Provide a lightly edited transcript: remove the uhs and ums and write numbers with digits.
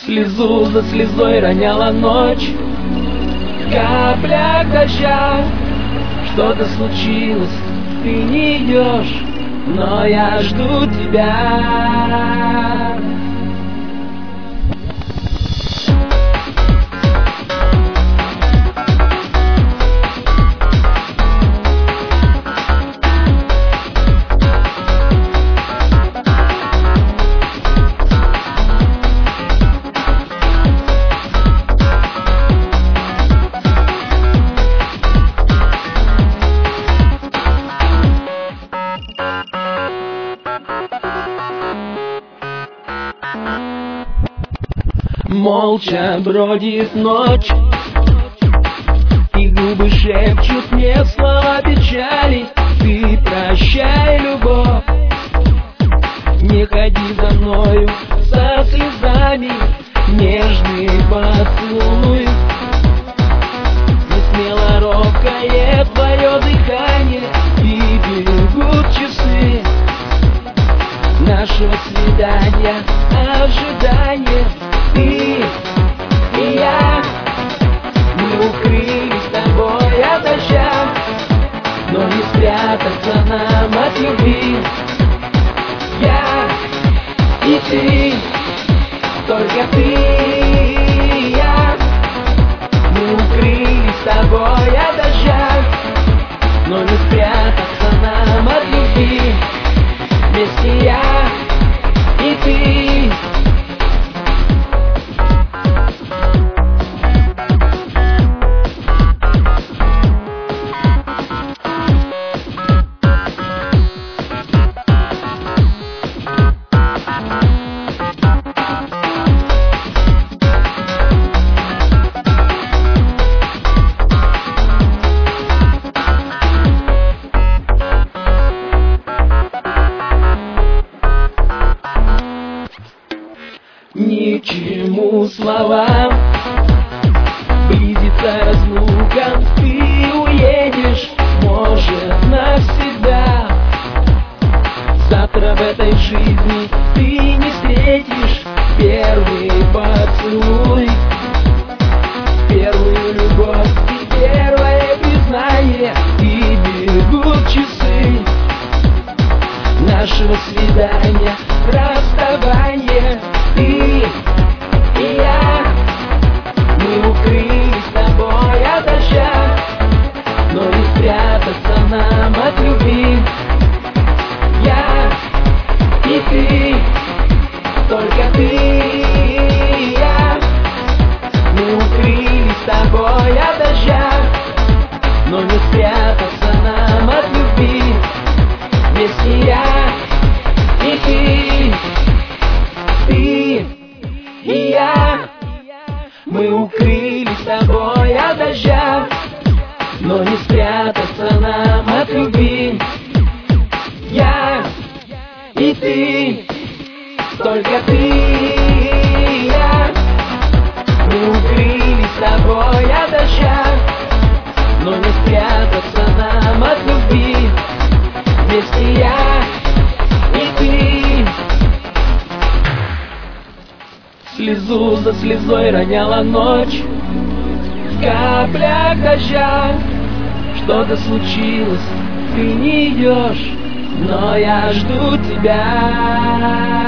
Слезу за слезой роняла ночь, в каплях дождя. Что-то случилось, ты не идешь, но я жду тебя. Молча бродит ночь, и губы шепчут мне слова печали. Ты прощай, любовь, не ходи за мною со слезами. Нежный поцелуй, несмело робкое твое дыхание, и бегут часы нашего свидания, ожидание. Ты и я, мы укрылись с тобой от дождя, но не спрятаться нам от любви. Я и ты, только ты и я, мы укрылись с тобой от дождя, но не спрятаться нам от любви. Вместе я и ты. Ни к чему словам, близится разлука. Ты уедешь, может, навсегда. Завтра в этой жизни ты не встретишь первый поцелуй, первую любовь и первое признание. И бегут часы нашего свидания, расставания. Ты и я, мы укрылись с тобой от дождя, но не спрятаться нам от любви. Я и ты, только ты и я, мы укрылись с тобой от дождя, но не спрятаться нам от любви. Вместе я и ты. Ты и я, мы укрылись с тобой от дождя, но не спрятаться нам от любви. Я и ты, только ты и я, мы укрылись с тобой от дождя, но не спрятаться нам от любви. Вместе я и ты. Слезу за слезой роняла ночь, в каплях дождя. Что-то случилось, ты не идешь, но я жду тебя.